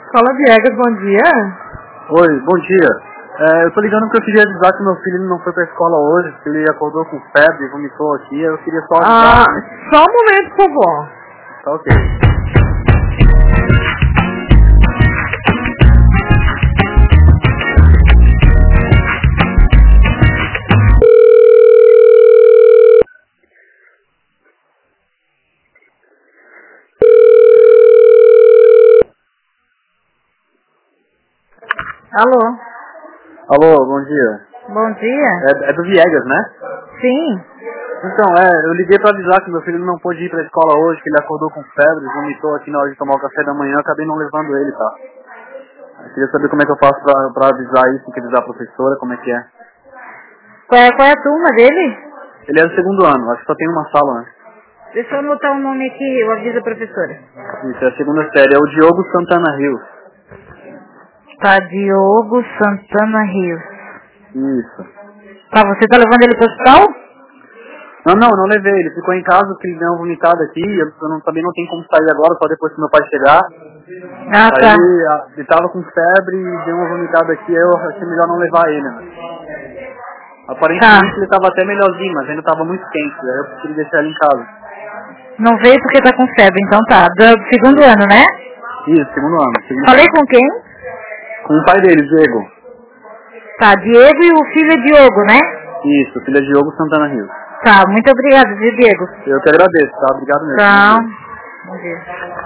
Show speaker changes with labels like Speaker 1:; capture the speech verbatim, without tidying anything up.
Speaker 1: Fala, Viegas, bom dia.
Speaker 2: Oi, bom dia. É, eu tô ligando porque eu queria avisar que meu filho não foi pra escola hoje, que ele acordou com febre e vomitou aqui. Eu queria só avisar.
Speaker 1: Ah, só um momento, por favor.
Speaker 2: Tá ok.
Speaker 1: Alô?
Speaker 2: Alô, bom dia.
Speaker 1: Bom dia.
Speaker 2: É, é do Viegas, né?
Speaker 1: Sim.
Speaker 2: Então, é, eu liguei pra avisar que meu filho não pôde ir pra escola hoje, que ele acordou com febre, vomitou aqui na hora de tomar o café da manhã, eu acabei não levando ele, tá? Eu queria saber como é que eu faço pra, pra avisar isso, tem que avisar a professora, como é que é.
Speaker 1: Qual é, qual é a turma dele?
Speaker 2: Ele é do segundo ano, acho que só tem uma sala, né?
Speaker 1: Deixa eu anotar o nome aqui, eu aviso a professora.
Speaker 2: Isso, é a segunda série, é o Diogo Santana Rios.
Speaker 1: Tá, Diogo Santana Rios.
Speaker 2: Isso.
Speaker 1: Tá, você tá levando ele pro hospital?
Speaker 2: Não, não, não levei. Ele ficou em casa porque ele deu uma vomitada aqui. Eu, eu não, também não tenho como sair agora, só depois que meu pai chegar.
Speaker 1: Ah,
Speaker 2: Aí
Speaker 1: tá.
Speaker 2: ele, a- ele tava com febre e deu uma vomitada aqui, aí eu achei melhor não levar ele, né? Aparentemente
Speaker 1: Tá.
Speaker 2: ele tava até melhorzinho, mas ainda tava muito quente, aí eu preferi deixar ele em casa.
Speaker 1: Não veio porque tá com febre, então tá. Do segundo ano, né?
Speaker 2: Isso, segundo ano. Segundo
Speaker 1: Falei
Speaker 2: ano.
Speaker 1: com quem?
Speaker 2: Com o pai dele, Diego.
Speaker 1: Tá, Diego e o filho é Diogo, né?
Speaker 2: Isso, filho é Diogo Santana Rios.
Speaker 1: Tá, muito obrigada, viu, Diego?
Speaker 2: Eu que agradeço, tá? Obrigado mesmo.
Speaker 1: Tá.
Speaker 2: Bom dia.
Speaker 1: Bom dia.